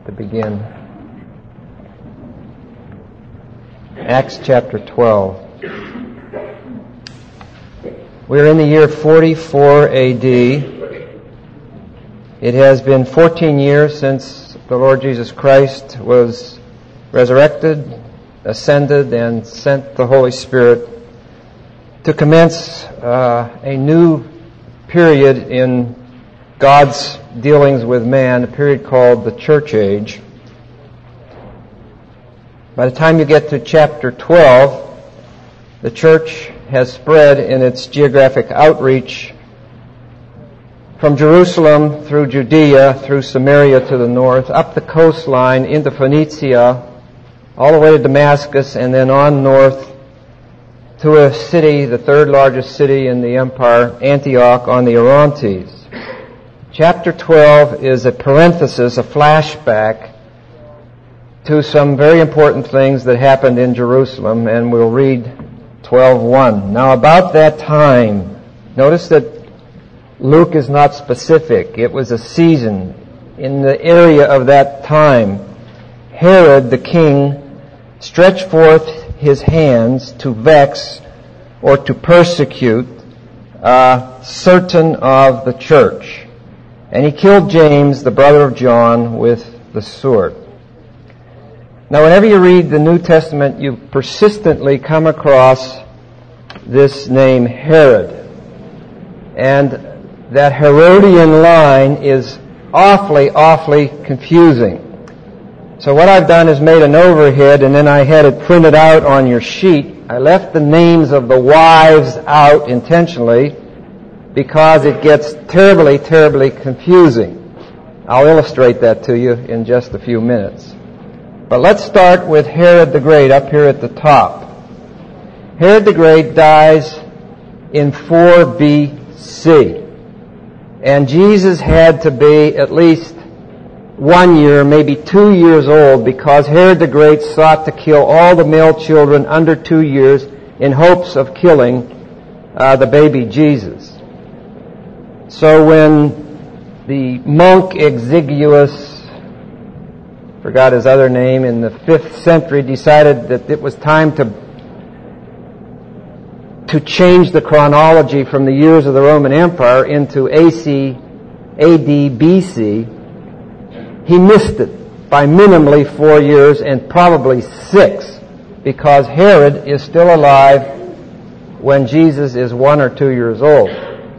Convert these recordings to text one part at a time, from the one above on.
to begin. Acts chapter 12. We're in the year 44 AD. It has been 14 years since the Lord Jesus Christ was resurrected, ascended, and sent the Holy Spirit to commence a new period in God's dealings with man, a period called the Church Age. By the time you get to chapter 12, the church has spread in its geographic outreach from Jerusalem through Judea, through Samaria to the north, up the coastline into Phoenicia, all the way to Damascus, and then on north to a city, the third largest city in the empire, Antioch on the Orontes. Chapter 12 is a parenthesis, a flashback to some very important things that happened in Jerusalem, and we'll read 12:1. Now about that time, notice that Luke is not specific. It was a season in the area of that time. Herod the king stretched forth his hands to vex or to persecute certain of the church. And he killed James, the brother of John, with the sword. Now, whenever you read the New Testament, you persistently come across this name Herod. And that Herodian line is awfully confusing. So what I've done is made an overhead, and then I had it printed out on your sheet. I left the names of the wives out intentionally because it gets terribly confusing. I'll illustrate that to you in just a few minutes. But let's start with Herod the Great up here at the top. Herod the Great dies in 4 BC. And Jesus had to be at least 1 year, maybe 2 years old, because Herod the Great sought to kill all the male children under 2 years in hopes of killing the baby Jesus. So when the monk Exiguus, forgot his other name, in the 5th century decided that it was time to change the chronology from the years of the Roman Empire into AC, AD, BC, he missed it by minimally 4 years and probably 6, because Herod is still alive when Jesus is 1 or 2 years old.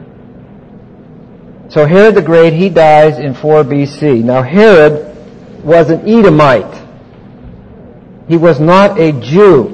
So Herod the Great, he dies in 4 BC. Now Herod was an Edomite. He was not a Jew.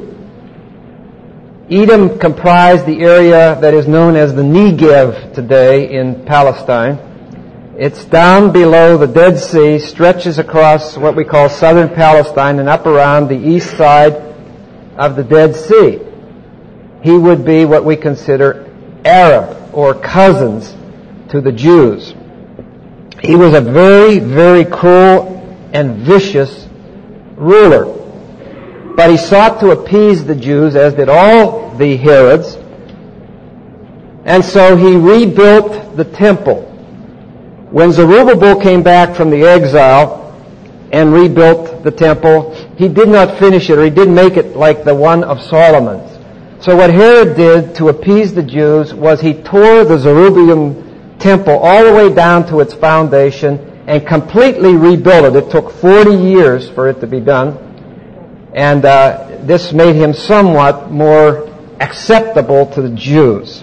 Edom comprised the area that is known as the Negev today in Palestine. It's down below the Dead Sea, stretches across what we call southern Palestine and up around the east side of the Dead Sea. He would be what we consider Arab or cousins to the Jews. He was a very cruel and vicious ruler. But he sought to appease the Jews, as did all the Herods. And so he rebuilt the temple. When Zerubbabel came back from the exile and rebuilt the temple, he did not finish it, or he didn't make it like the one of Solomon's. So what Herod did to appease the Jews was he tore the Zerubbabel temple all the way down to its foundation and completely rebuilt it. It took 40 years for it to be done. And this made him somewhat more acceptable to the Jews.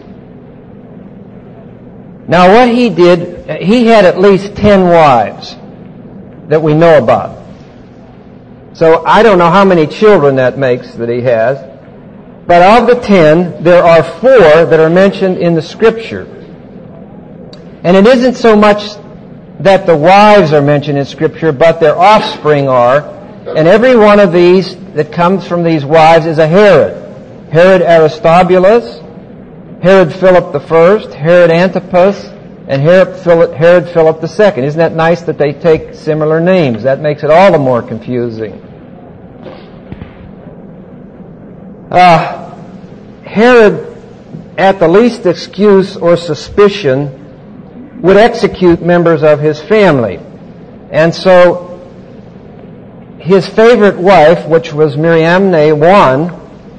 Now what he did, he had at least 10 wives that we know about. So I don't know how many children that makes that he has. But of the 10, there are 4 that are mentioned in the Scripture. And it isn't so much that the wives are mentioned in Scripture, but their offspring are. And every one of these that comes from these wives is a Herod. Herod Aristobulus, Herod Philip I, Herod Antipas, and Herod Philip II. Isn't that nice that they take similar names? That makes it all the more confusing. Herod, at the least excuse or suspicion, would execute members of his family. And so his favorite wife, which was Mariamne, won,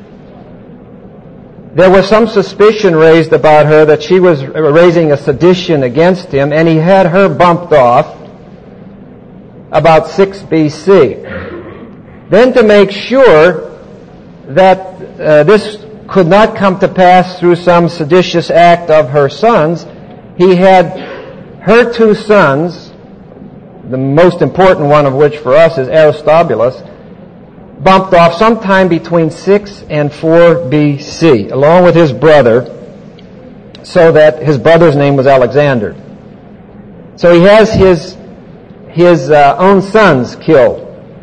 there was some suspicion raised about her that she was raising a sedition against him, and he had her bumped off about 6 BC. Then, to make sure that this could not come to pass through some seditious act of her sons, he had her 2 sons, the most important one of which for us is Aristobulus, bumped off sometime between 6 and 4 BC, along with his brother, so that his brother's name was Alexander. So he has his own sons killed.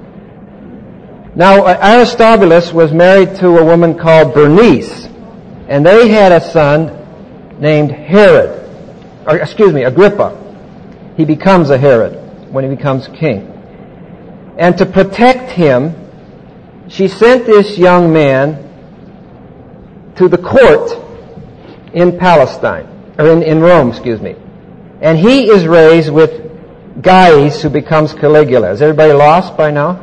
Now, Aristobulus was married to a woman called Bernice, and they had a son named Agrippa. He becomes a Herod when he becomes king. And to protect him, she sent this young man to the court in Palestine, or in Rome, And he is raised with Gaius, who becomes Caligula. Is everybody lost by now?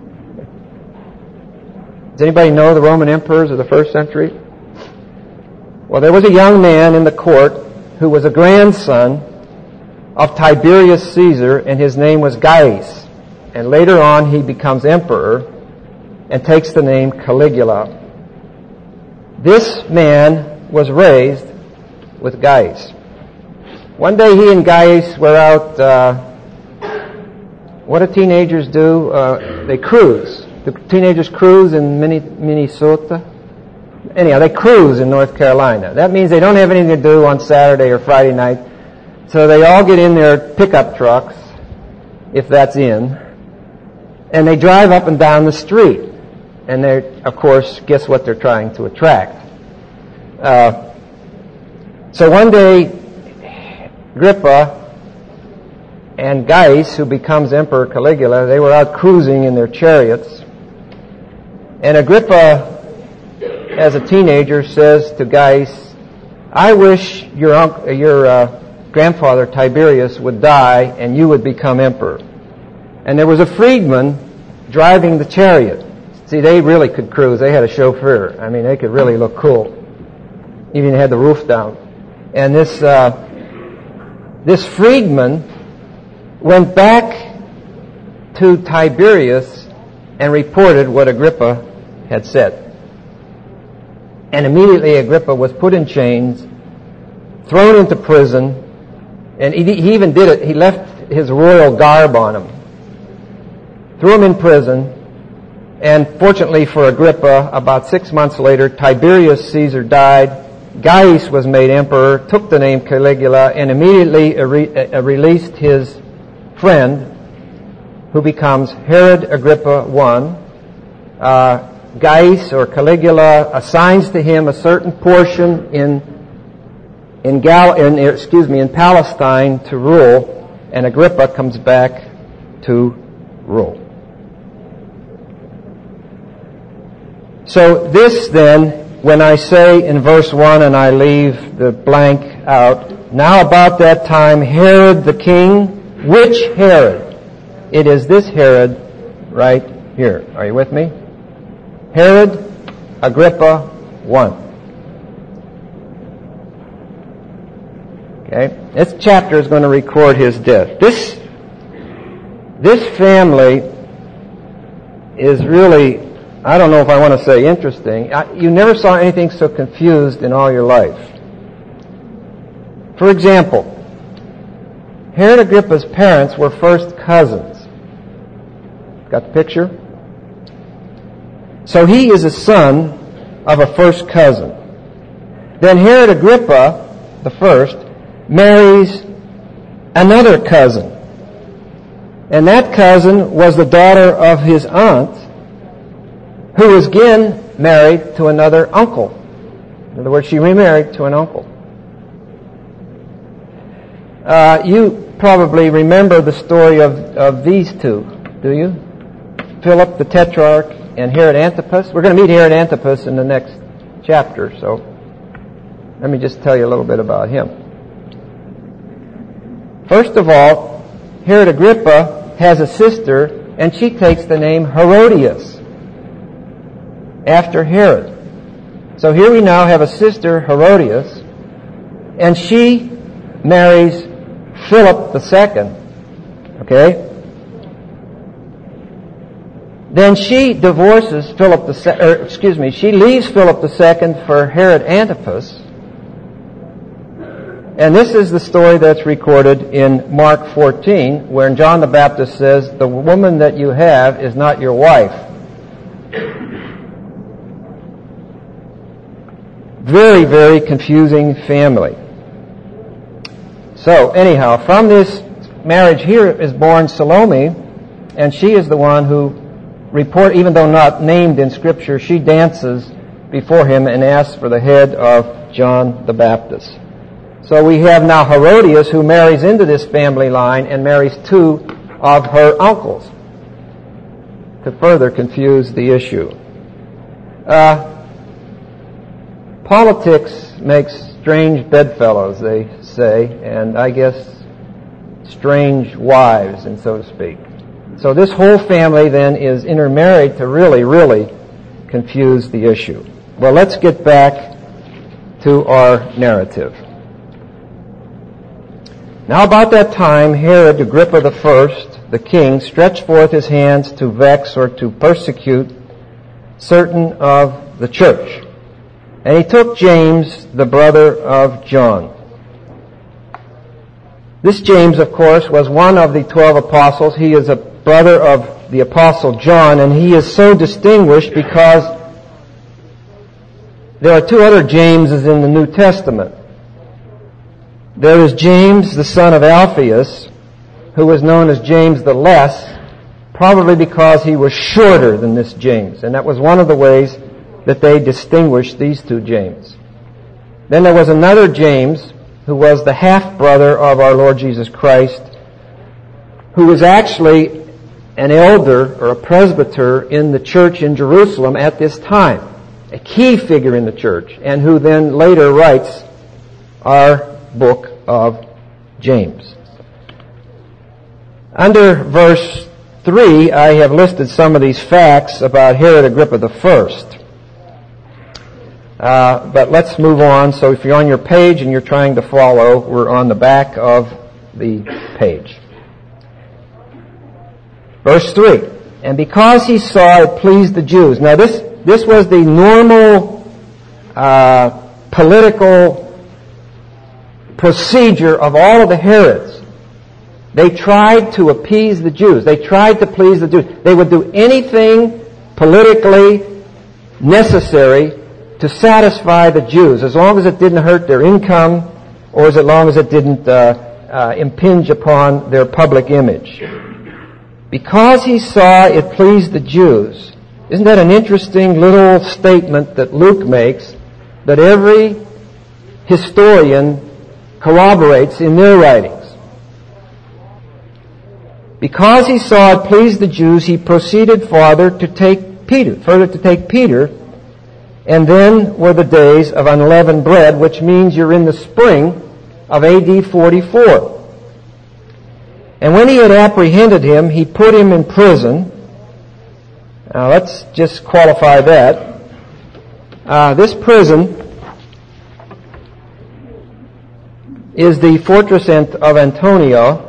Does anybody know the Roman emperors of the first century? Well, there was a young man in the court who was a grandson of Tiberius Caesar, and his name was Gaius. And later on, he becomes emperor and takes the name Caligula. This man was raised with Gaius. One day he and Gaius were out, what do teenagers do? They cruise. The teenagers cruise in Minnesota. Anyhow, they cruise in North Carolina. That means they don't have anything to do on Saturday or Friday night, so they all get in their pickup trucks, if that's in, and they drive up and down the street. And they, of course, guess what they're trying to attract. So one day, Agrippa and Gaius, who becomes Emperor Caligula, they were out cruising in their chariots. And Agrippa, as a teenager, says to Gaius, "I wish your grandfather Tiberius would die and you would become emperor." And there was a freedman driving the chariot. See, they really could cruise. They had a chauffeur. I mean, they could really look cool. Even had the roof down. And this freedman went back to Tiberius and reported what Agrippa had said. And immediately Agrippa was put in chains, thrown into prison, and he even did it. He left his royal garb on him, threw him in prison. And fortunately for Agrippa, about 6 months later, Tiberius Caesar died. Gaius was made emperor, took the name Caligula, and immediately released his friend, who becomes Herod Agrippa I. Gaius, or Caligula, assigns to him a certain portion in Palestine to rule, and Agrippa comes back to rule. So this then, when I say in verse 1, and I leave the blank out, now about that time Herod the king, which Herod? It is this Herod right here. Are you with me? Herod Agrippa I. Okay? This chapter is going to record his death. This family is really, I don't know if I want to say interesting. You never saw anything so confused in all your life. For example, Herod Agrippa's parents were first cousins. Got the picture? So he is a son of a first cousin. Then Herod Agrippa, the first, marries another cousin. And that cousin was the daughter of his aunt, who was again married to another uncle. In other words, she remarried to an uncle. You probably remember the story of these two, do you? Philip the Tetrarch and Herod Antipas. We're going to meet Herod Antipas in the next chapter, so let me just tell you a little bit about him. First of all, Herod Agrippa has a sister and she takes the name Herodias after Herod. So here we now have a sister, Herodias, and she marries Philip II. Okay? Then she divorces she leaves Philip II for Herod Antipas. And this is the story that's recorded in Mark 14, where John the Baptist says, "The woman that you have is not your wife." Very, very confusing family. So, anyhow, from this marriage here is born Salome, and she is the one who even though not named in Scripture, she dances before him and asks for the head of John the Baptist. So we have now Herodias, who marries into this family line and marries two of her uncles to further confuse the issue. Politics makes strange bedfellows, they say, and I guess strange wives, and so to speak. So this whole family then is intermarried to really, really confuse the issue. Well, let's get back to our narrative. Now about that time, Herod Agrippa I, the king, stretched forth his hands to vex or to persecute certain of the church. And he took James, the brother of John. This James, of course, was one of the 12 apostles. He is a brother of the apostle John, and he is so distinguished because there are two other Jameses in the New Testament. There is James, the son of Alphaeus, who was known as James the Less, probably because he was shorter than this James. And that was one of the ways that they distinguished these two James. Then there was another James, who was the half-brother of our Lord Jesus Christ, who was actually an elder or a presbyter in the church in Jerusalem at this time, a key figure in the church, and who then later writes our book of James. Under verse 3, I have listed some of these facts about Herod Agrippa I. But let's move on. So if you're on your page and you're trying to follow, we're on the back of the page. Verse 3, and because he saw it pleased the Jews. Now this was the normal political procedure of all of the Herods. They tried to appease the Jews. They tried to please the Jews. They would do anything politically necessary to satisfy the Jews, as long as it didn't hurt their income or as long as it didn't impinge upon their public image. Because he saw it pleased the Jews. Isn't that an interesting little statement that Luke makes that every historian corroborates in their writings? Because he saw it pleased the Jews, he proceeded further to take Peter, and then were the days of unleavened bread, which means you're in the spring of AD 44. And when he had apprehended him, he put him in prison. Now let's just qualify that. This prison is the fortress of Antonia.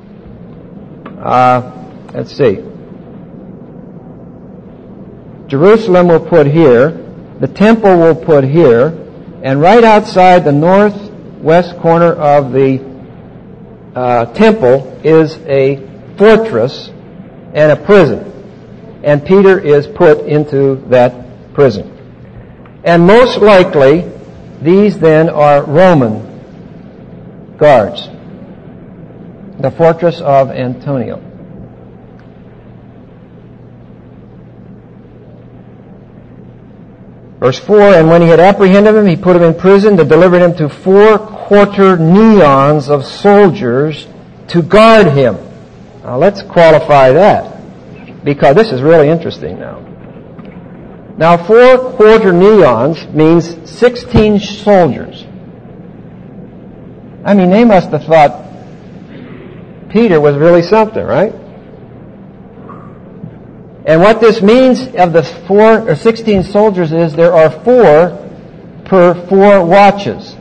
Let's see. Jerusalem we'll put here. The temple we'll put here. And right outside the northwest corner of the temple is a fortress and a prison. And Peter is put into that prison. And most likely, these then are Roman guards. The fortress of Antonia. Verse 4, and when he had apprehended him, he put him in prison to deliver him to 4 quaternions of soldiers to guard him. Now let's qualify that, because this is really interesting now. Now 4 quaternions means 16 soldiers. I mean, they must have thought Peter was really something, right? And what this means of the 4 or 16 soldiers is there are 4 per 4 watches.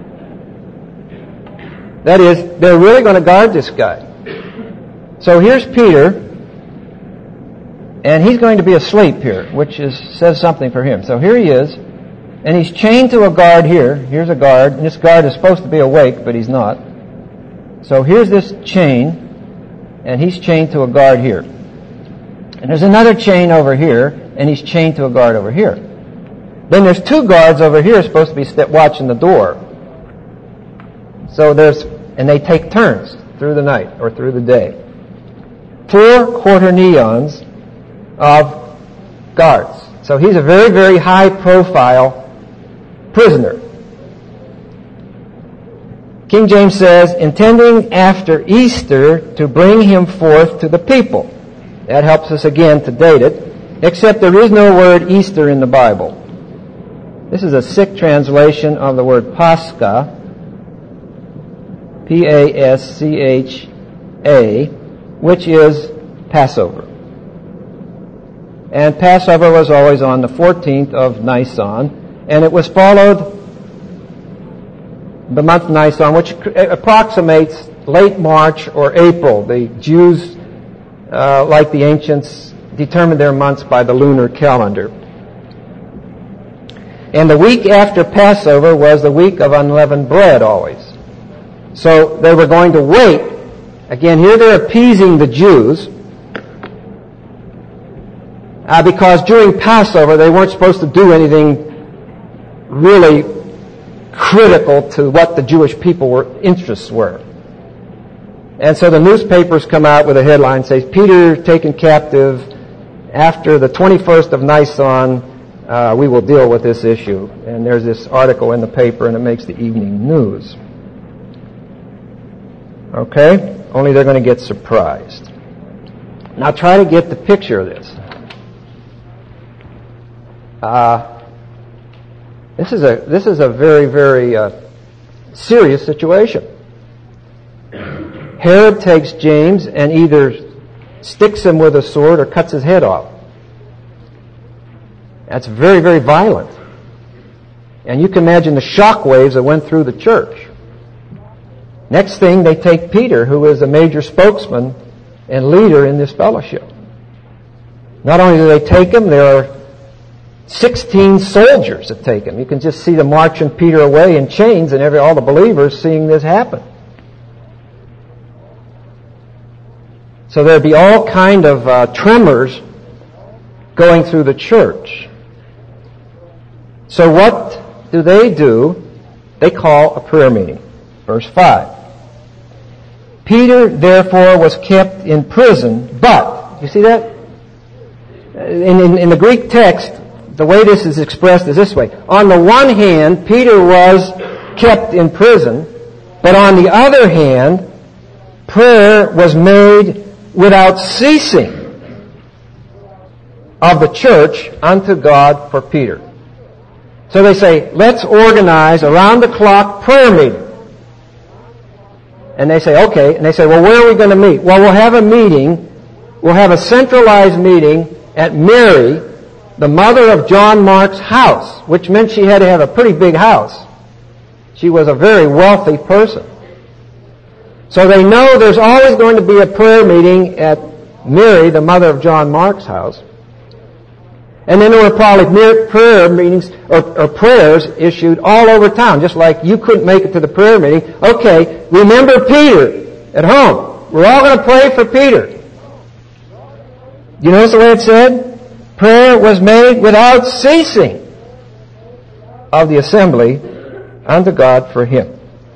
That is, they're really going to guard this guy. So here's Peter, and he's going to be asleep here, which says something for him. So here he is, and he's chained to a guard here. Here's a guard, and this guard is supposed to be awake, but he's not. So here's this chain, and he's chained to a guard here. And there's another chain over here, and he's chained to a guard over here. Then there's 2 guards over here supposed to be watching the door. So and they take turns through the night or through the day. 4 quaternions of guards. So he's a very, very high profile prisoner. King James says, intending after Easter to bring him forth to the people. That helps us again to date it, except there is no word Easter in the Bible. This is a sick translation of the word Pascha, P-A-S-C-H-A, which is Passover. And Passover was always on the 14th of Nisan, and it was followed the month Nisan, which approximates late March or April. The Jews, like the ancients, determined their months by the lunar calendar. And the week after Passover was the week of unleavened bread always. So they were going to wait. Again, here they're appeasing the Jews because during Passover they weren't supposed to do anything really critical to what the Jewish people interests were. And so the newspapers come out with a headline that says, Peter taken captive after the 21st of Nisan, we will deal with this issue. And there's this article in the paper and it makes the evening news. Okay? Only they're going to get surprised. Now try to get the picture of this. This is a very, very serious situation. Herod takes James and either sticks him with a sword or cuts his head off. That's very, very violent. And you can imagine the shock waves that went through the church. Next thing, they take Peter, who is a major spokesman and leader in this fellowship. Not only do they take him, there are 16 soldiers that take him. You can just see them marching Peter away in chains and all the believers seeing this happen. So there'd be all kind of tremors going through the church. So what do? They call a prayer meeting. Verse 5. Peter, therefore, was kept in prison, but, you see that? In the Greek text, the way this is expressed is this way. On the one hand, Peter was kept in prison, but on the other hand, prayer was made without ceasing of the church unto God for Peter. So they say, let's organize around-the-clock prayer meeting. And they say, okay. And they say, well, where are we going to meet? Well, we'll have a meeting. We'll have a centralized meeting at Mary, the mother of John Mark's house, which meant she had to have a pretty big house. She was a very wealthy person. So they know there's always going to be a prayer meeting at Mary, the mother of John Mark's house. And then there were probably prayer meetings or prayers issued all over town, just like you couldn't make it to the prayer meeting. Okay, remember Peter at home. We're all going to pray for Peter. You notice the way it said? Prayer was made without ceasing of the assembly unto God for him.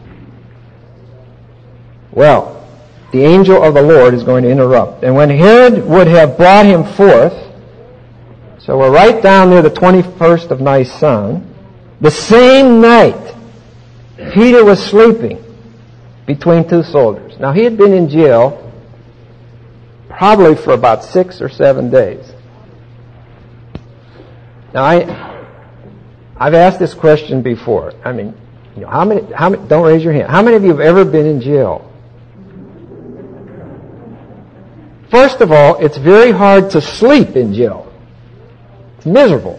Well, the angel of the Lord is going to interrupt. And when Herod would have brought him forth, so we're right down near the 21st of Nisan, the same night, Peter was sleeping between 2 soldiers. Now, he had been in jail probably for about 6 or 7 days. Now, I've asked this question before. I mean, how many, don't raise your hand. How many of you have ever been in jail? First of all, it's very hard to sleep in jail. It's miserable.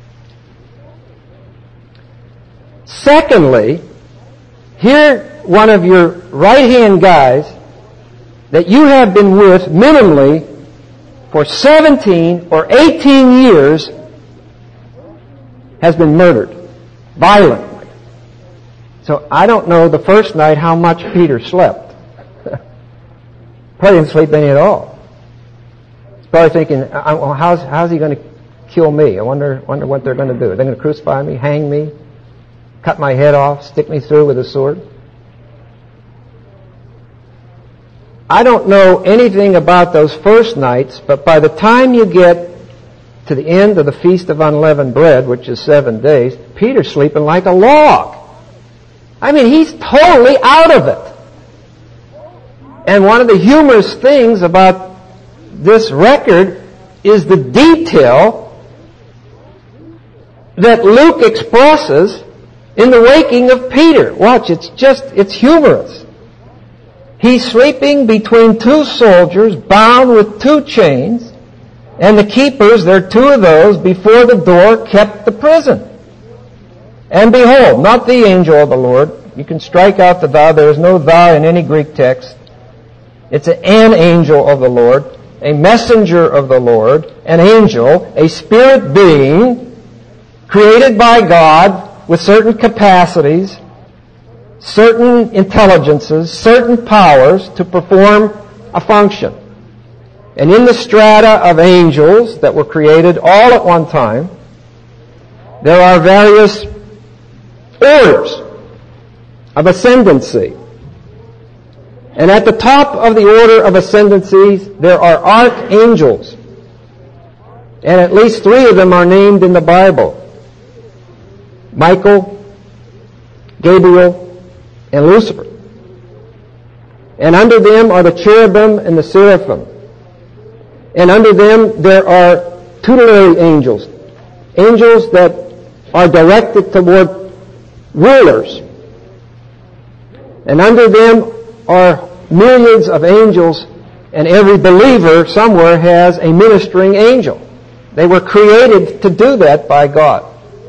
Secondly, here one of your right-hand guys that you have been with minimally for 17 or 18 years has been murdered violently. So I don't know the first night how much Peter slept. Probably didn't sleep any at all. He's probably thinking, well, how's he going to kill me? I wonder what they're going to do. Are they going to crucify me, hang me, cut my head off, stick me through with a sword? I don't know anything about those first nights, but by the time you get to the end of the Feast of Unleavened Bread, which is 7 days, Peter's sleeping like a log. I mean, he's totally out of it. And one of the humorous things about this record is the detail that Luke expresses in the waking of Peter. Watch, it's humorous. He's sleeping between two soldiers bound with 2 chains, and the keepers, there are 2 of those, before the door kept the prison. And behold, not the angel of the Lord. You can strike out the thou. There is no thou in any Greek text. It's an angel of the Lord, a messenger of the Lord, an angel, a spirit being created by God with certain capacities, certain intelligences, certain powers to perform a function. And in the strata of angels that were created all at one time, there are various orders of ascendancy. And at the top of the order of ascendancies, there are archangels. And at least 3 of them are named in the Bible: Michael, Gabriel, and Lucifer. And under them are the cherubim and the seraphim. And under them there are tutelary angels. Angels that are directed toward rulers. And under them are myriads of angels, and every believer somewhere has a ministering angel. They were created to do that by God.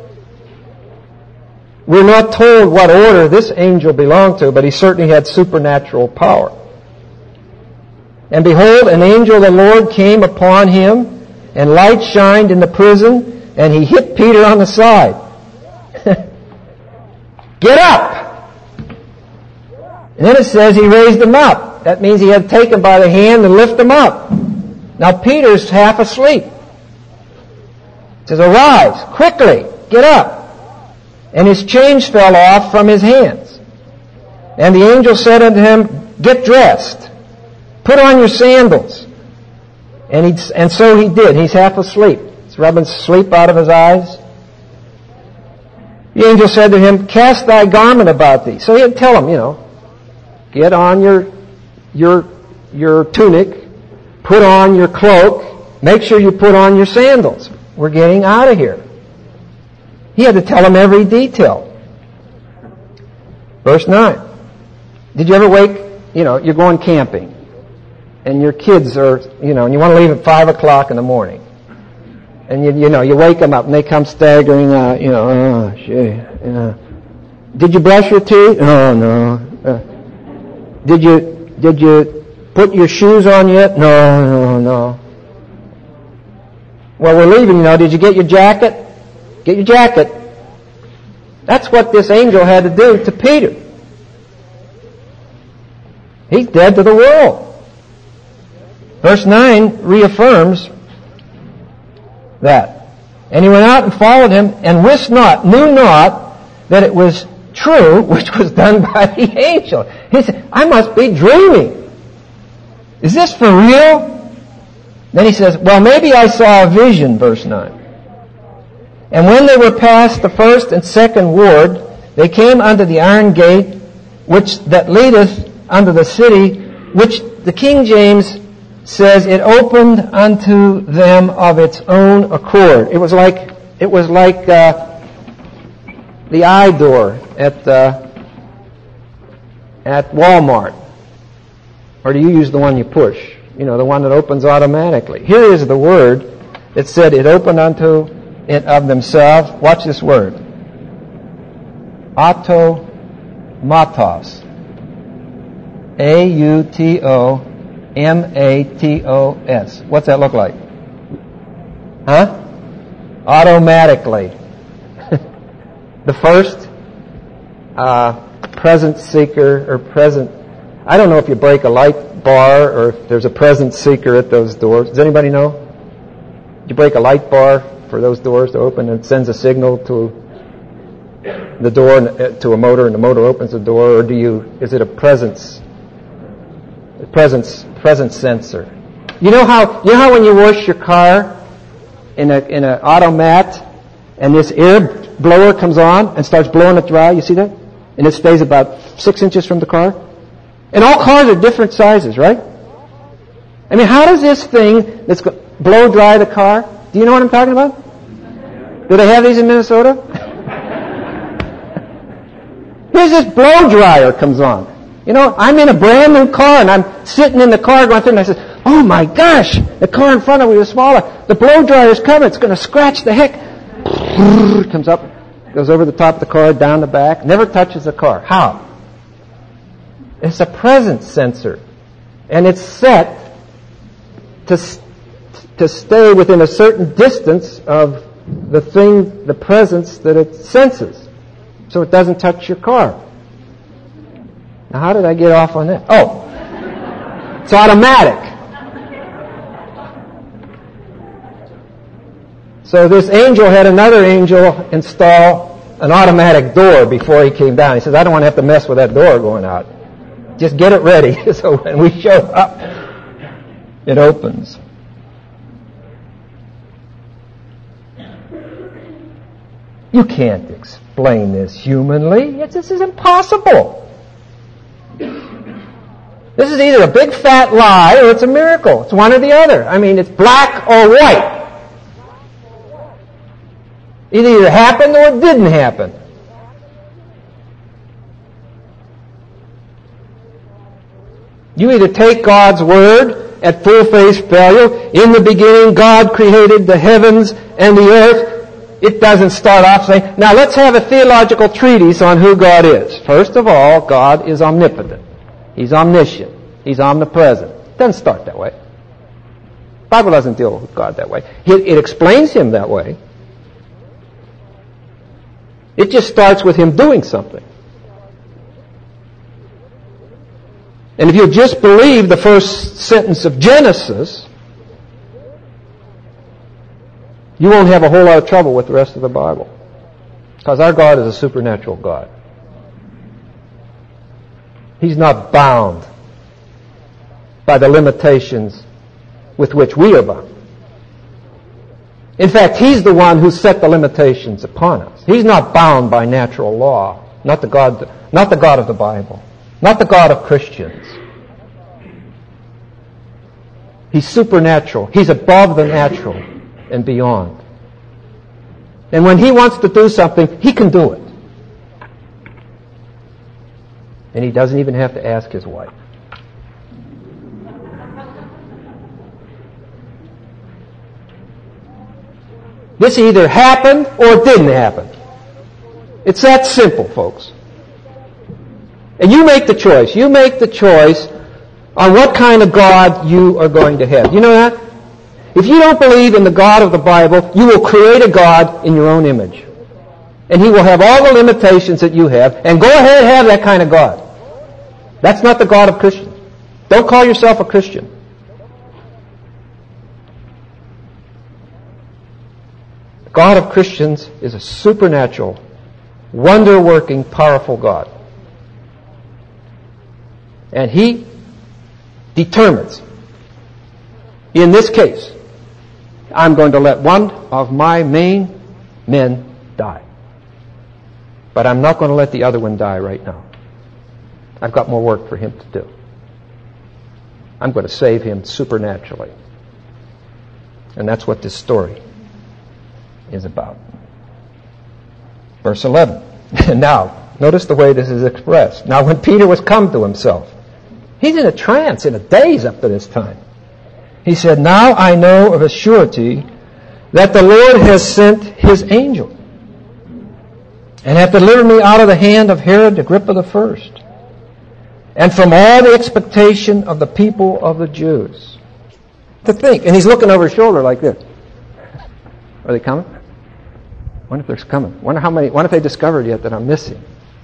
We're not told what order this angel belonged to, but he certainly had supernatural power. And behold, an angel of the Lord came upon him, and light shined in the prison, and he hit Peter on the side. Get up! And then it says he raised him up. That means he had to take him by the hand and lift him up. Now Peter's half asleep. It says, arise, quickly, get up. And his chains fell off from his hands. And the angel said unto him, get dressed. Put on your sandals. And so he did. He's half asleep. He's rubbing sleep out of his eyes. The angel said to him, cast thy garment about thee. So he'd tell him, get on your tunic, put on your cloak, make sure you put on your sandals. We're getting out of here. He had to tell him every detail. Verse 9. Did you ever wake, you're going camping, and your kids are, and you want to leave at 5 o'clock in the morning. And you wake them up and they come staggering out, Did you brush your teeth? Oh, no. Did you put your shoes on yet? No. Well, we're leaving, Did you get your jacket? Get your jacket. That's what this angel had to do to Peter. He's dead to the world. Verse 9 reaffirms that. And he went out and followed him, and knew not that it was true, which was done by the angel. He said, I must be dreaming. Is this for real? Then he says, well, maybe I saw a vision, verse 9. And when they were past the first and second ward, they came unto the iron gate, that leadeth unto the city, which the King James says it opened unto them of its own accord. It was like the eye door at Walmart. Or do you use the one you push? the one that opens automatically. Here is the word. It said it opened unto it of themselves. Watch this word. Automatos. A-U-T-O-M-A-T-O-S. What's that look like? Huh? Automatically. The first present seeker or present. I don't know if you break a light bar or if there's a present seeker at those doors. Does anybody know? You break a light bar for those doors to open and it sends a signal to the door to a motor and the motor opens the door, or is it a presence sensor? You know how when you wash your car in a automat and this air blower comes on and starts blowing it dry, you see that? And it stays about 6 inches from the car. And all cars are different sizes, right? I mean, how does this thing that's blow dry the car? Do you know what I'm talking about? Do they have these in Minnesota? Here's this blow dryer comes on. I'm in a brand new car and I'm sitting in the car going through and I said, oh my gosh, the car in front of me was smaller. The blow dryer's coming. It's going to scratch the heck. It comes up, goes over the top of the car, down the back, never touches the car. How? It's a presence sensor. And it's set to stay within a certain distance of the thing, the presence that it senses. So it doesn't touch your car. Now how did I get off on that? Oh, it's automatic. So this angel had another angel install an automatic door before he came down. He says, I don't want to have to mess with that door going out. Just get it ready. So when we show up, it opens. You can't explain this humanly. This is impossible. This is either a big fat lie or it's a miracle. It's one or the other. I mean, it's black or white. It either happened or it didn't happen. You either take God's word at full face value. In the beginning, God created the heavens and the earth. It doesn't start off saying, now let's have a theological treatise on who God is. First of all, God is omnipotent. He's omniscient. He's omnipresent. It doesn't start that way. The Bible doesn't deal with God that way. It explains Him that way. It just starts with Him doing something. And if you just believe the first sentence of Genesis, you won't have a whole lot of trouble with the rest of the Bible. Because our God is a supernatural God. He's not bound by the limitations with which we are bound. In fact, He's the one who set the limitations upon us. He's not bound by natural law. Not the God of the Bible. Not the God of Christians. He's supernatural. He's above the natural and beyond. And when He wants to do something, He can do it. And He doesn't even have to ask His wife. This either happened or it didn't happen. It's that simple, folks. And you make the choice. You make the choice on what kind of God you are going to have. You know that? If you don't believe in the God of the Bible, you will create a God in your own image. And He will have all the limitations that you have. And go ahead and have that kind of God. That's not the God of Christians. Don't call yourself a Christian. The God of Christians is a supernatural, wonder-working, powerful God. And He determines, in this case, I'm going to let one of my main men die. But I'm not going to let the other one die right now. I've got more work for him to do. I'm going to save him supernaturally. And that's what this story is about. Verse 11. Now, notice the way this is expressed. Now, when Peter was come to himself, he's in a trance, in a daze up to this time. He said, "Now I know of a surety that the Lord has sent His angel and hath delivered me out of the hand of Herod Agrippa the first, and from all the expectation of the people of the Jews." To think. And he's looking over his shoulder like this. Are they coming? Wonder if they're coming. Wonder if they discovered yet that I'm missing.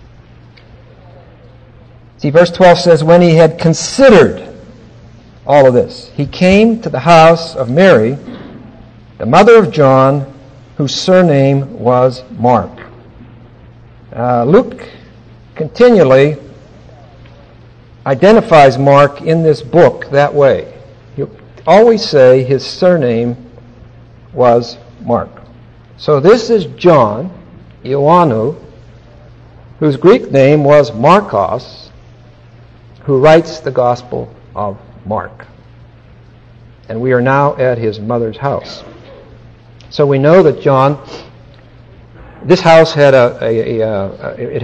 See, verse 12 says, when he had considered all of this, he came to the house of Mary, the mother of John, whose surname was Mark. Luke continually identifies Mark in this book that way. He'll always say his surname was Mark. So this is John, Ioannou, whose Greek name was Markos, who writes the Gospel of Mark. And we are now at his mother's house. So we know that John, this house had a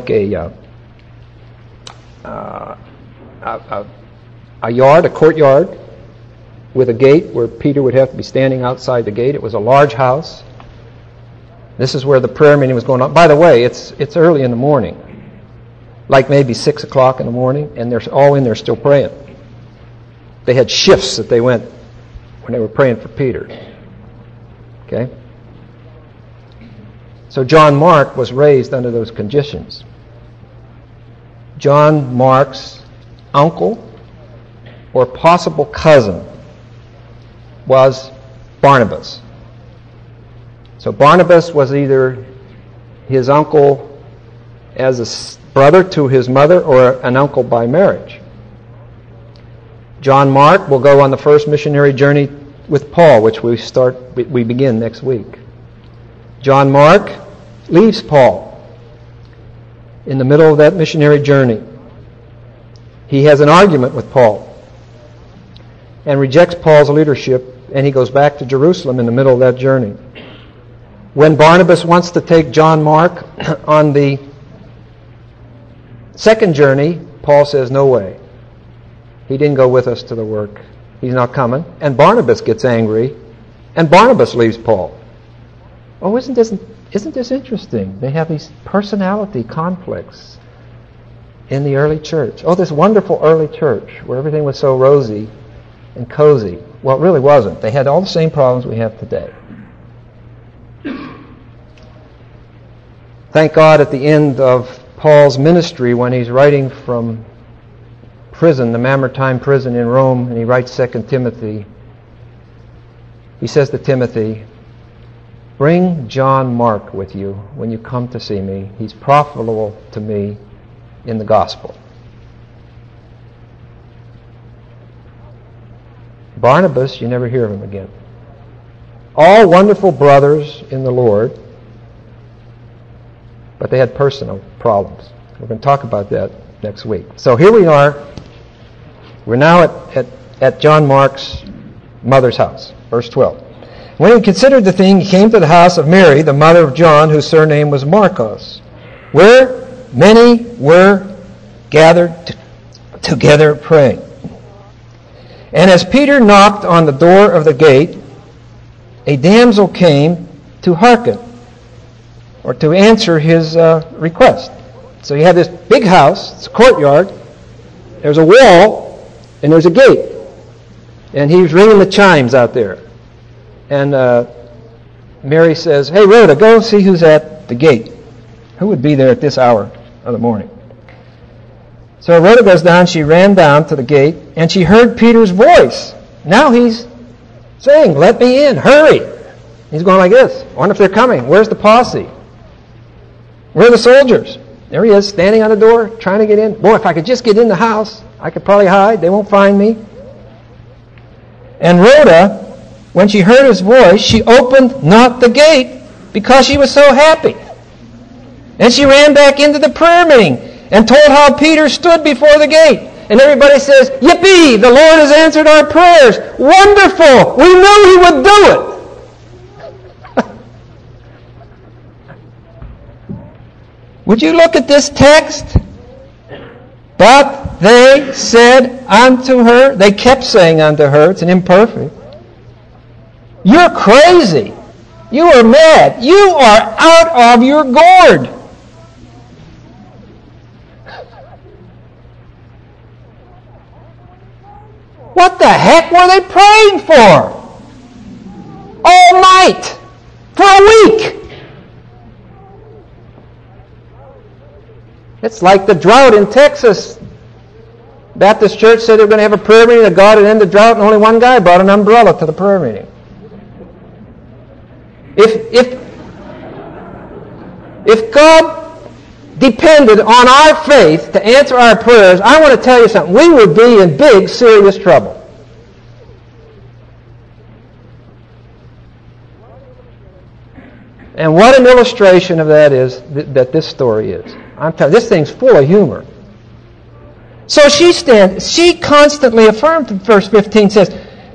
yard, a courtyard, with a gate where Peter would have to be standing outside the gate. It was a large house. This is where the prayer meeting was going on. By the way, it's early in the morning, like maybe 6 o'clock in the morning, and they're all in there still praying. They had shifts that they went when they were praying for Peter. Okay? So John Mark was raised under those conditions. John Mark's uncle or possible cousin was Barnabas. So Barnabas was either his uncle as a brother to his mother or an uncle by marriage. John Mark will go on the first missionary journey with Paul, which we begin next week. John Mark leaves Paul in the middle of that missionary journey. He has an argument with Paul and rejects Paul's leadership, and he goes back to Jerusalem in the middle of that journey. When Barnabas wants to take John Mark on the second journey, Paul says, "No way. He didn't go with us to the work. He's not coming." And Barnabas gets angry, and Barnabas leaves Paul. Oh, isn't this interesting? They have these personality conflicts in the early church. Oh, this wonderful early church where everything was so rosy and cozy. Well, it really wasn't. They had all the same problems we have today. Thank God at the end of Paul's ministry, when he's writing from prison, the Mamertine prison in Rome, and he writes 2 Timothy, he says to Timothy, "Bring John Mark with you when you come to see me. He's profitable to me in the gospel." Barnabas, you never hear of him again. All wonderful brothers in the Lord, but they had personal problems. We're going to talk about that next week. So here we are. We're now at John Mark's mother's house. Verse 12. When he considered the thing, he came to the house of Mary, the mother of John, whose surname was Markos, where many were gathered together praying. And as Peter knocked on the door of the gate, a damsel came to hearken, or to answer his request. So you have this big house, it's a courtyard, there's a wall, and there's a gate. And he's ringing the chimes out there. And Mary says, "Hey, Rhoda, go see who's at the gate. Who would be there at this hour of the morning?" So Rhoda goes down, she ran down to the gate, and she heard Peter's voice. Now he's saying, "Let me in, hurry." He's going like this. I wonder if they're coming. Where's the posse? Where are the soldiers? There he is, standing on the door, trying to get in. Boy, if I could just get in the house, I could probably hide. They won't find me. And Rhoda, when she heard his voice, she opened not the gate because she was so happy. And she ran back into the prayer meeting and told how Peter stood before the gate. And everybody says, "Yippee! The Lord has answered our prayers. Wonderful! We knew He would do it." Would you look at this text? But they said unto her, they kept saying unto her, it's an imperfect, you're crazy. You are mad. You are out of your gourd. What the heck were they praying for? All night. For a week. It's like the drought in Texas. Baptist church said they were going to have a prayer meeting that God would end the drought, and only one guy brought an umbrella to the prayer meeting. If God depended on our faith to answer our prayers, I want to tell you something. We would be in big, serious trouble. And what an illustration of that is that this story is. I'm telling you, this thing's full of humor. So she constantly affirmed, verse 15 says,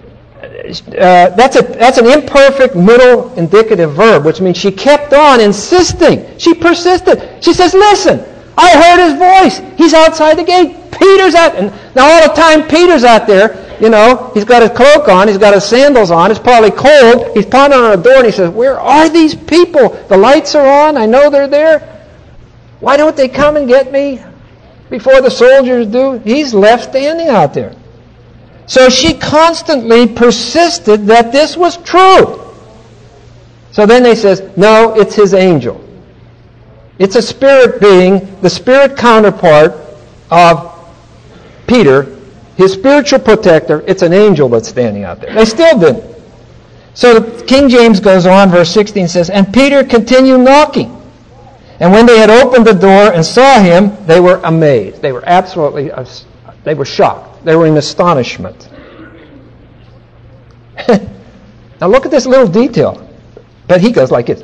that's an imperfect middle indicative verb, which means she kept on insisting. She persisted. She says, listen, I heard his voice. He's outside the gate. Peter's out. And now all the time Peter's out there, he's got his cloak on. He's got his sandals on. It's probably cold. He's pounding on a door and he says, where are these people? The lights are on. I know they're there. Why don't they come and get me before the soldiers do? He's left standing out there. So she constantly persisted that this was true. So then they says, no, it's his angel. It's a spirit being, the spirit counterpart of Peter, his spiritual protector. It's an angel that's standing out there. They still didn't. So King James goes on, verse 16 says, and Peter continued knocking. And when they had opened the door and saw him, they were amazed. They were they were shocked. They were in astonishment. Now look at this little detail. But he goes like this.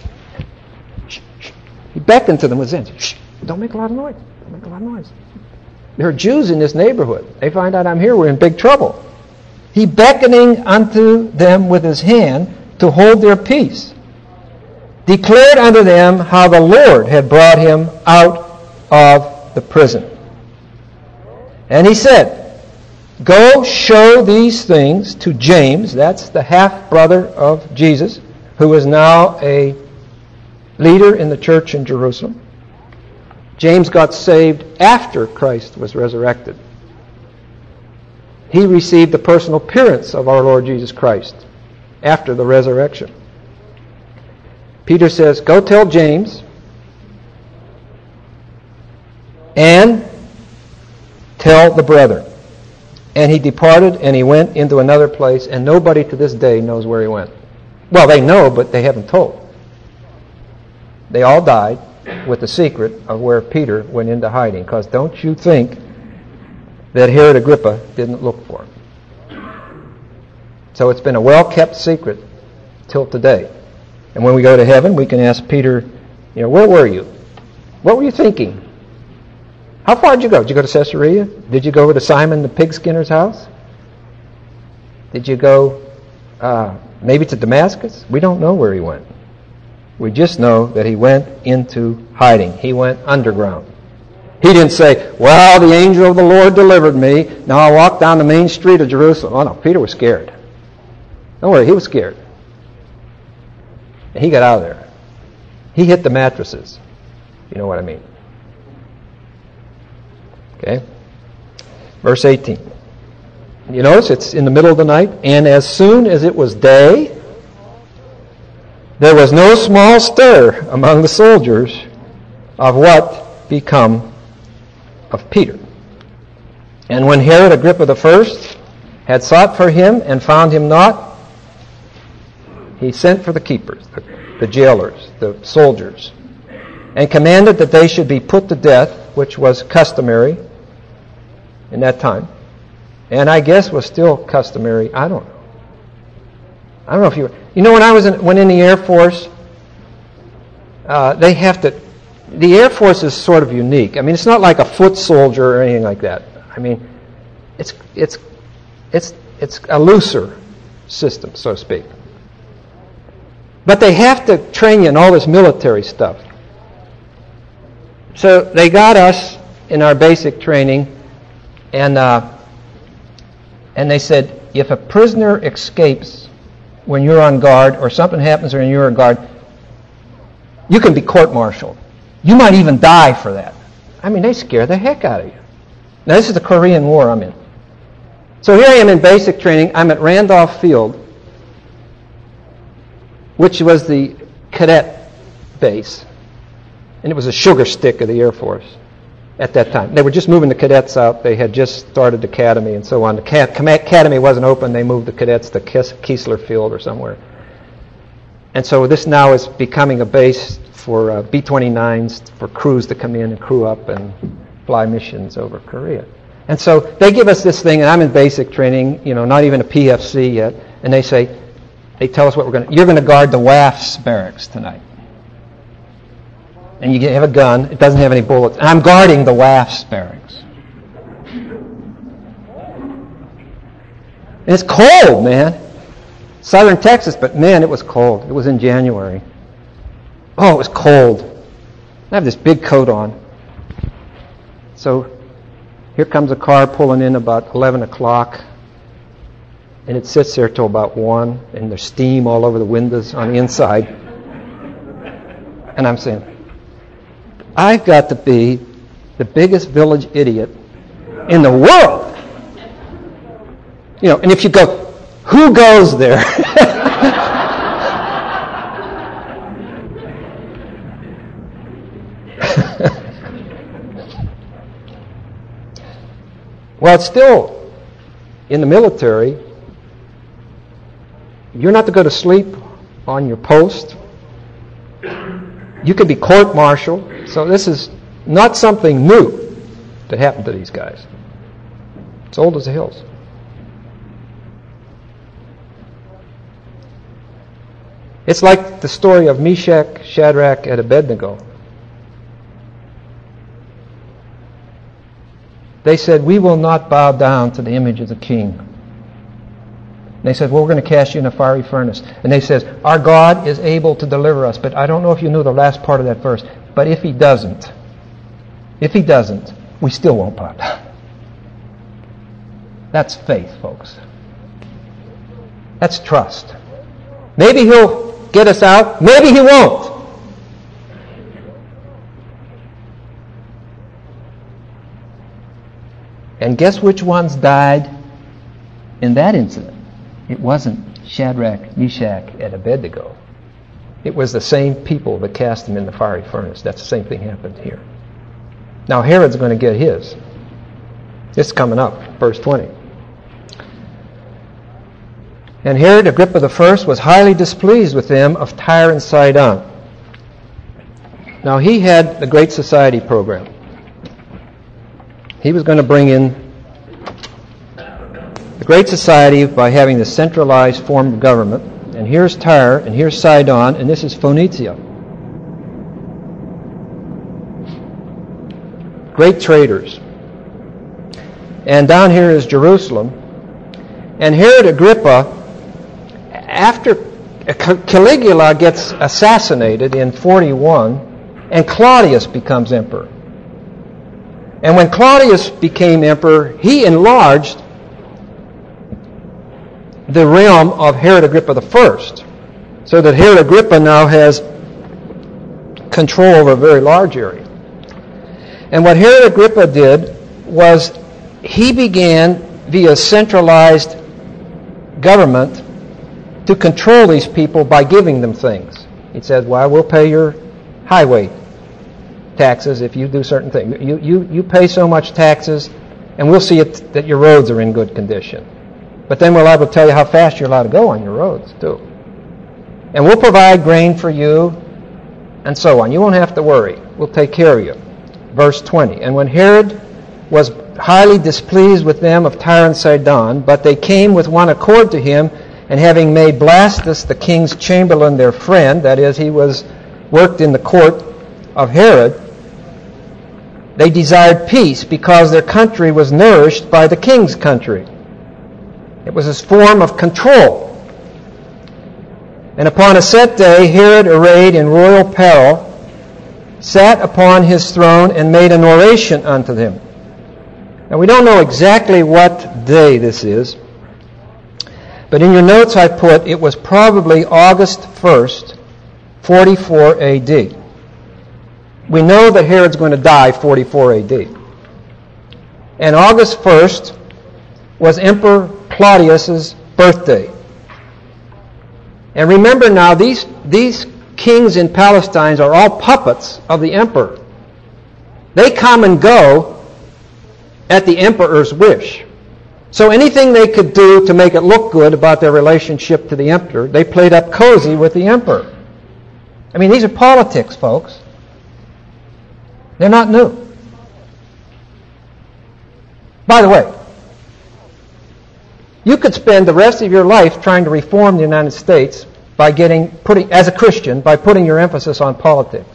He beckoned to them with his hands. Shh, don't make a lot of noise. Don't make a lot of noise. There are Jews in this neighborhood. They find out I'm here, we're in big trouble. He beckoning unto them with his hand to hold their peace, declared unto them how the Lord had brought him out of the prison. And he said, go show these things to James, that's the half-brother of Jesus, who is now a leader in the church in Jerusalem. James got saved after Christ was resurrected. He received the personal appearance of our Lord Jesus Christ after the resurrection. Peter says, go tell James and tell the brethren. And he departed and he went into another place, and nobody to this day knows where he went. Well, they know, but they haven't told. They all died with the secret of where Peter went into hiding, because don't you think that Herod Agrippa didn't look for him. So it's been a well-kept secret till today. And when we go to heaven, we can ask Peter, where were you? What were you thinking? How far did you go? Did you go to Caesarea? Did you go to Simon the pig skinner's house? Did you go maybe to Damascus? We don't know where he went. We just know that he went into hiding. He went underground. He didn't say, well, the angel of the Lord delivered me. Now I'll walk down the main street of Jerusalem. Oh no, Peter was scared. Don't worry, he was scared. And he got out of there. He hit the mattresses. You know what I mean. Okay? Verse 18. You notice it's in the middle of the night. And as soon as it was day, there was no small stir among the soldiers of what become of Peter. And when Herod Agrippa I had sought for him and found him not, he sent for the keepers, the jailers, the soldiers, and commanded that they should be put to death, which was customary in that time, and I guess was still customary. I don't know if you when I went in the Air Force, they have to. The Air Force is sort of unique. I mean, it's not like a foot soldier or anything like that. I mean, it's a looser system, so to speak. But they have to train you in all this military stuff. So they got us in our basic training And they said, if a prisoner escapes when you're on guard, or something happens when you're on guard, you can be court-martialed. You might even die for that. I mean, they scare the heck out of you. Now, this is the Korean War I'm in. So here I am in basic training. I'm at Randolph Field, which was the cadet base. And it was a sugar stick of the Air Force at that time. They were just moving the cadets out. They had just started the academy and so on. The academy wasn't open. They moved the cadets to Keesler Field or somewhere. And so this now is becoming a base for B-29s, for crews to come in and crew up and fly missions over Korea. And so they give us this thing, and I'm in basic training, not even a PFC yet, and they tell us what you're going to guard the WAF's barracks tonight. And you have a gun. It doesn't have any bullets. And I'm guarding the WAF's barracks. And it's cold, man. Southern Texas, but man, it was cold. It was in January. Oh, it was cold. I have this big coat on. So here comes a car pulling in about 11 o'clock. And it sits there till about 1. And there's steam all over the windows on the inside. And I'm saying, I've got to be the biggest village idiot in the world. And if you go, who goes there? Well, it's still in the military. You're not to go to sleep on your post. You could be court-martialed. So this is not something new that happened to these guys. It's old as the hills. It's like the story of Meshach, Shadrach, and Abednego. They said, we will not bow down to the image of the king. They said, well, we're going to cast you in a fiery furnace. And they says, our God is able to deliver us. But I don't know if you knew the last part of that verse. But if he doesn't, we still won't bow down. That's faith, folks. That's trust. Maybe he'll get us out. Maybe he won't. And guess which ones died in that incident? It wasn't Shadrach, Meshach, and Abednego. It was the same people that cast them in the fiery furnace. That's the same thing happened here. Now Herod's going to get his. It's coming up, verse 20. And Herod Agrippa I was highly displeased with them of Tyre and Sidon. Now he had the Great Society program. He was going to bring in the Great Society by having the centralized form of government. And here's Tyre, and here's Sidon, and this is Phoenicia. Great traders. And down here is Jerusalem. And Herod Agrippa, after Caligula gets assassinated in 41, and Claudius becomes emperor. And when Claudius became emperor, he enlarged the realm of Herod Agrippa I, so that Herod Agrippa now has control over a very large area. And what Herod Agrippa did was he began via centralized government to control these people by giving them things. He said, well, we'll pay your highway taxes if you do certain things. You pay so much taxes, and we'll see that your roads are in good condition. But then we'll able to tell you how fast you're allowed to go on your roads, too. And we'll provide grain for you, and so on. You won't have to worry. We'll take care of you. Verse 20. And when Herod was highly displeased with them of Tyre and Sidon, but they came with one accord to him, and having made Blastus the king's chamberlain their friend, that is, he worked in the court of Herod, they desired peace because their country was nourished by the king's country. It was his form of control. And upon a set day, Herod, arrayed in royal apparel, sat upon his throne and made an oration unto them. Now, we don't know exactly what day this is, but in your notes I put it was probably August 1st, 44 A.D. We know that Herod's going to die 44 A.D. And August 1st was Emperor Claudius's birthday. And remember now, these kings in Palestine are all puppets of the emperor. They come and go at the emperor's wish. So anything they could do to make it look good about their relationship to the emperor, they played up cozy with the emperor. I mean, these are politics, folks. They're not new. By the way, you could spend the rest of your life trying to reform the United States by as a Christian, by putting your emphasis on politics.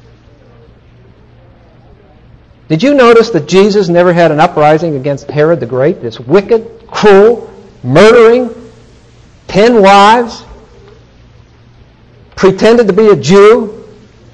Did you notice that Jesus never had an uprising against Herod the Great? This wicked, cruel, murdering, 10 wives, pretended to be a Jew.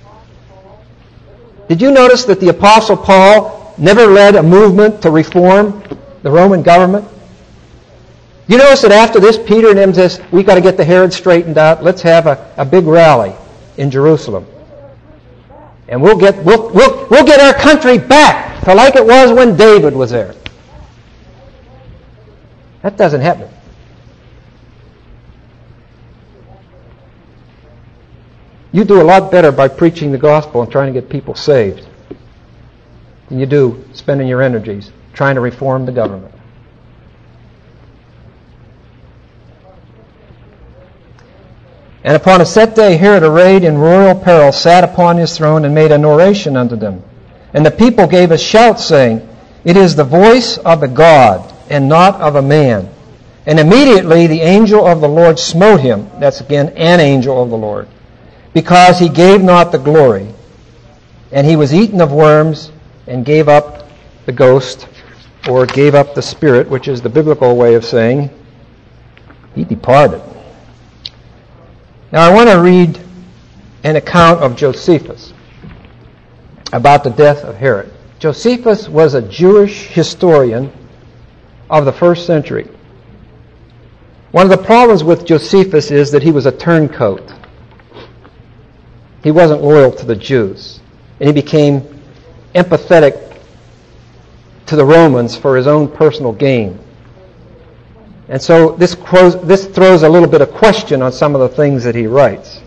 Did you notice that the Apostle Paul never led a movement to reform the Roman government? You notice that after this, Peter and him says, we've got to get the Herod straightened out. Let's have a big rally in Jerusalem. And we'll get our country back to like it was when David was there. That doesn't happen. You do a lot better by preaching the gospel and trying to get people saved than you do spending your energies trying to reform the government. And upon a set day, Herod, arrayed in royal apparel, sat upon his throne and made an oration unto them. And the people gave a shout, saying, It is the voice of a God, and not of a man. And immediately the angel of the Lord smote him. That's again an angel of the Lord. Because he gave not the glory. And he was eaten of worms, and gave up the ghost, or gave up the spirit, which is the biblical way of saying he departed. Now I want to read an account of Josephus about the death of Herod. Josephus was a Jewish historian of the first century. One of the problems with Josephus is that he was a turncoat. He wasn't loyal to the Jews, and he became empathetic to the Romans for his own personal gain. And so this throws a little bit of question on some of the things that he writes.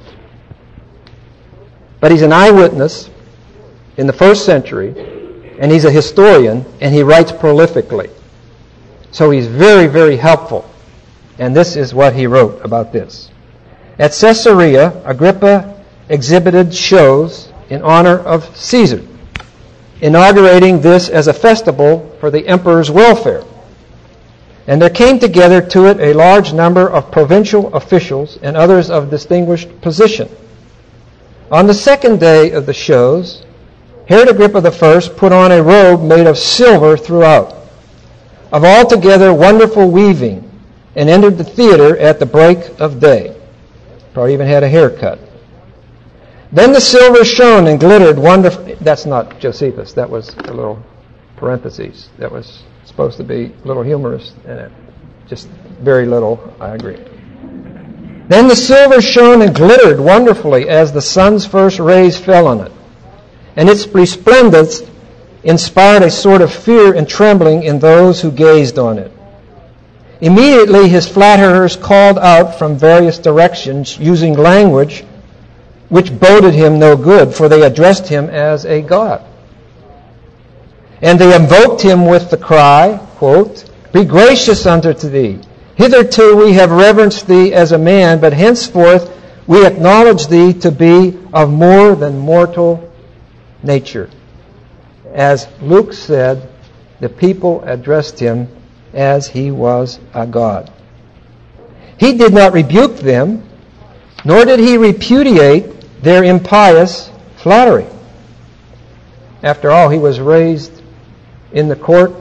But he's an eyewitness in the first century, and he's a historian, and he writes prolifically. So he's very, very helpful. And this is what he wrote about this. At Caesarea, Agrippa exhibited shows in honor of Caesar, inaugurating this as a festival for the emperor's welfare. And there came together to it a large number of provincial officials and others of distinguished position. On the second day of the shows, Herod Agrippa I put on a robe made of silver throughout, of altogether wonderful weaving, and entered the theater at the break of day. Probably even had a haircut. Then the silver shone and glittered wonderfully. That's not Josephus. That was a little parentheses. That was supposed to be a little humorous in it. Just very little, I agree. Then the silver shone and glittered wonderfully as the sun's first rays fell on it. And its resplendence inspired a sort of fear and trembling in those who gazed on it. Immediately his flatterers called out from various directions using language which boded him no good, for they addressed him as a god. And they invoked him with the cry, quote, Be gracious unto thee. Hitherto we have reverenced thee as a man, but henceforth we acknowledge thee to be of more than mortal nature. As Luke said, the people addressed him as he was a god. He did not rebuke them, nor did he repudiate their impious flattery. After all, he was raised in the court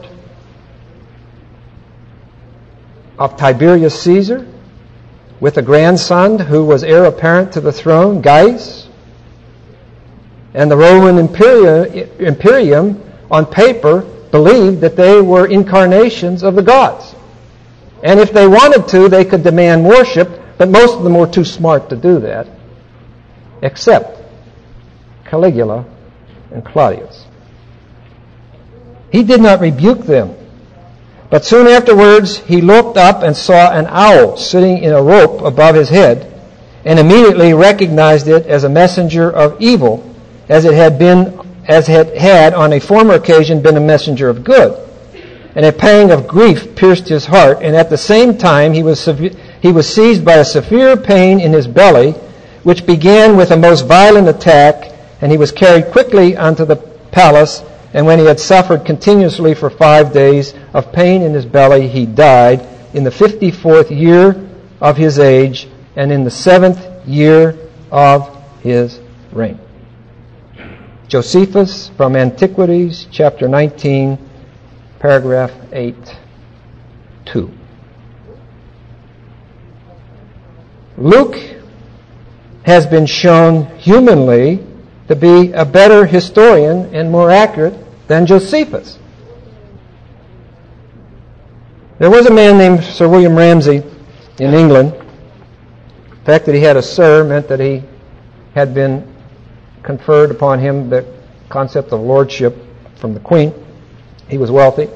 of Tiberius Caesar with a grandson who was heir apparent to the throne, Gaius. And the Roman Imperium on paper believed that they were incarnations of the gods. And if they wanted to, they could demand worship, but most of them were too smart to do that, except Caligula and Claudius. He did not rebuke them, but soon afterwards he looked up and saw an owl sitting in a rope above his head, and immediately recognized it as a messenger of evil, as it had on a former occasion been a messenger of good. And a pang of grief pierced his heart, and at the same time he was seized by a severe pain in his belly, which began with a most violent attack, and he was carried quickly unto the palace, and when he had suffered continuously for 5 days of pain in his belly, he died in the 54th year of his age, and in the 7th year of his reign. Josephus from Antiquities, chapter 19, paragraph 8:2. Luke has been shown humanly to be a better historian and more accurate than Josephus. There was a man named Sir William Ramsay in England. The fact that he had a sir meant that he had been conferred upon him the concept of lordship from the Queen. He was wealthy.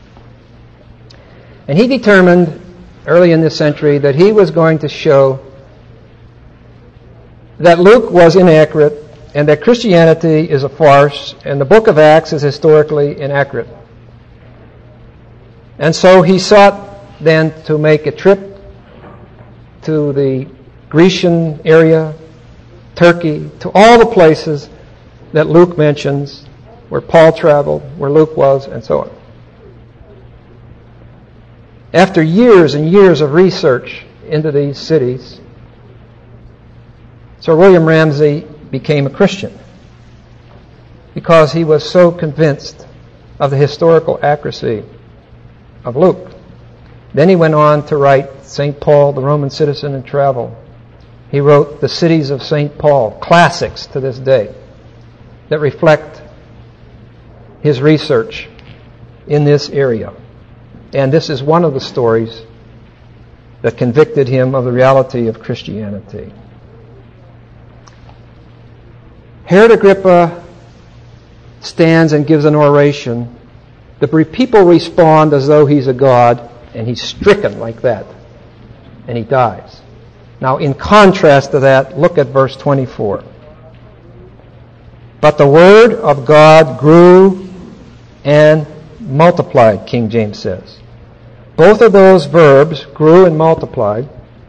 And he determined early in this century that he was going to show that Luke was inaccurate and that Christianity is a farce and the book of Acts is historically inaccurate. And so he sought then to make a trip to the Grecian area, Turkey, to all the places that Luke mentions, where Paul traveled, where Luke was, and so on. After years and years of research into these cities, Sir William Ramsay became a Christian because he was so convinced of the historical accuracy of Luke. Then he went on to write St. Paul, the Roman Citizen and Travel. He wrote The Cities of St. Paul, classics to this day that reflect his research in this area. And this is one of the stories that convicted him of the reality of Christianity. Herod Agrippa stands and gives an oration. The people respond as though he's a god, and he's stricken like that, and he dies. Now, in contrast to that, look at verse 24. But the word of God grew and multiplied, King James says. Both of those verbs, grew and multiplied,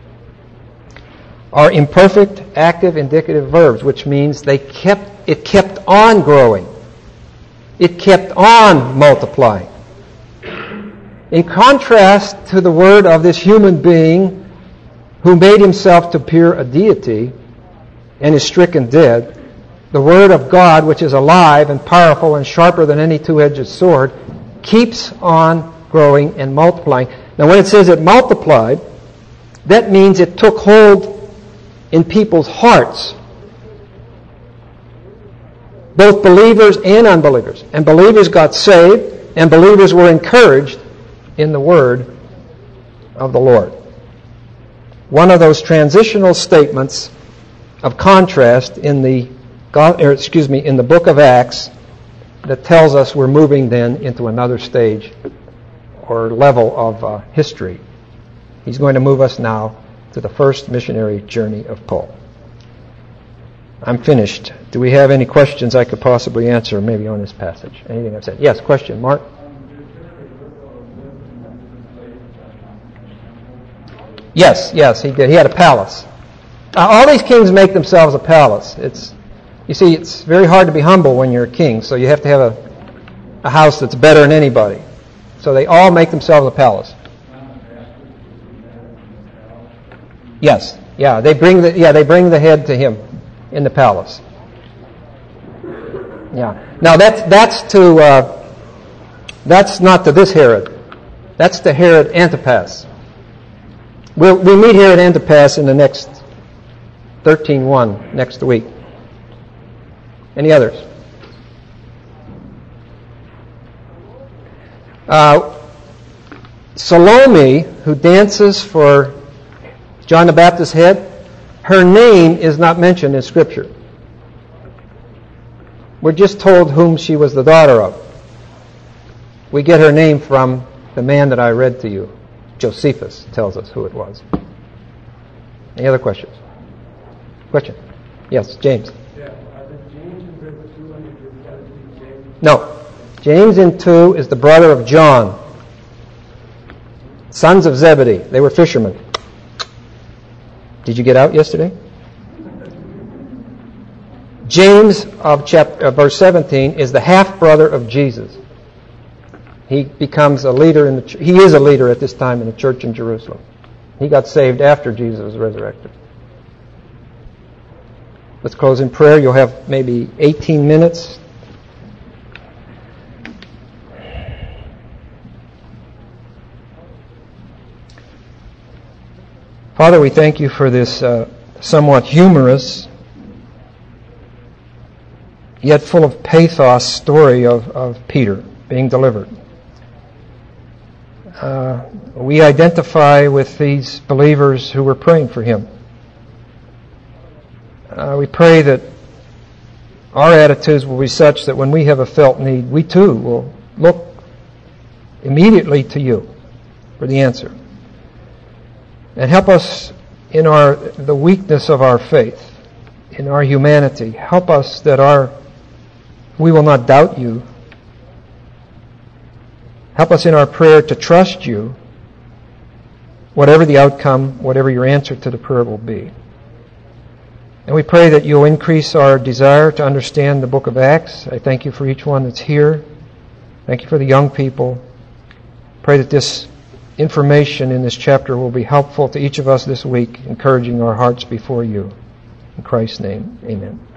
are imperfect, active, indicative verbs, which means it kept on growing. It kept on multiplying. In contrast to the word of this human being who made himself to appear a deity and is stricken dead, the word of God, which is alive and powerful and sharper than any two-edged sword, keeps on growing and multiplying. Now, when it says it multiplied, that means it took hold in people's hearts, both believers and unbelievers. And believers got saved, and believers were encouraged in the word of the Lord. One of those transitional statements of contrast in the book of Acts that tells us we're moving then into another stage or level of history. He's going to move us now to the first missionary journey of Paul. I'm finished. Do we have any questions I could possibly answer maybe on this passage? Anything I've said? Yes, question, Mark? Yes, he did. He had a palace. All these kings make themselves a palace. You see, it's very hard to be humble when you're a king, so you have to have a house that's better than anybody. So they all make themselves a palace. Yes, they bring the head to him in the palace. Yeah. Now that's not to this Herod. That's to Herod Antipas. We'll meet Herod Antipas in the next 13:1 next week. Any others? Salome, who dances for John the Baptist's head, her name is not mentioned in Scripture. We're just told whom she was the daughter of. We get her name from the man that I read to you. Josephus tells us who it was. Any other questions? Question? Yes, James. Yeah, are the James in verse 2 and James? No. James in 2 is the brother of John. Sons of Zebedee. They were fishermen. Did you get out yesterday? James of verse 17 is the half-brother of Jesus. He becomes a leader in the he is a leader at this time in the church in Jerusalem. He got saved after Jesus was resurrected. Let's close in prayer. You'll have maybe 18 minutes. Father, we thank you for this somewhat humorous, yet full of pathos story of Peter being delivered. We identify with these believers who were praying for him. We pray that our attitudes will be such that when we have a felt need, we too will look immediately to you for the answer. And help us in the weakness of our faith, in our humanity. Help us that we will not doubt you. Help us in our prayer to trust you, whatever the outcome, whatever your answer to the prayer will be. And we pray that you'll increase our desire to understand the book of Acts. I thank you for each one that's here. Thank you for the young people. Pray that this information in this chapter will be helpful to each of us this week, encouraging our hearts before you. In Christ's name, amen.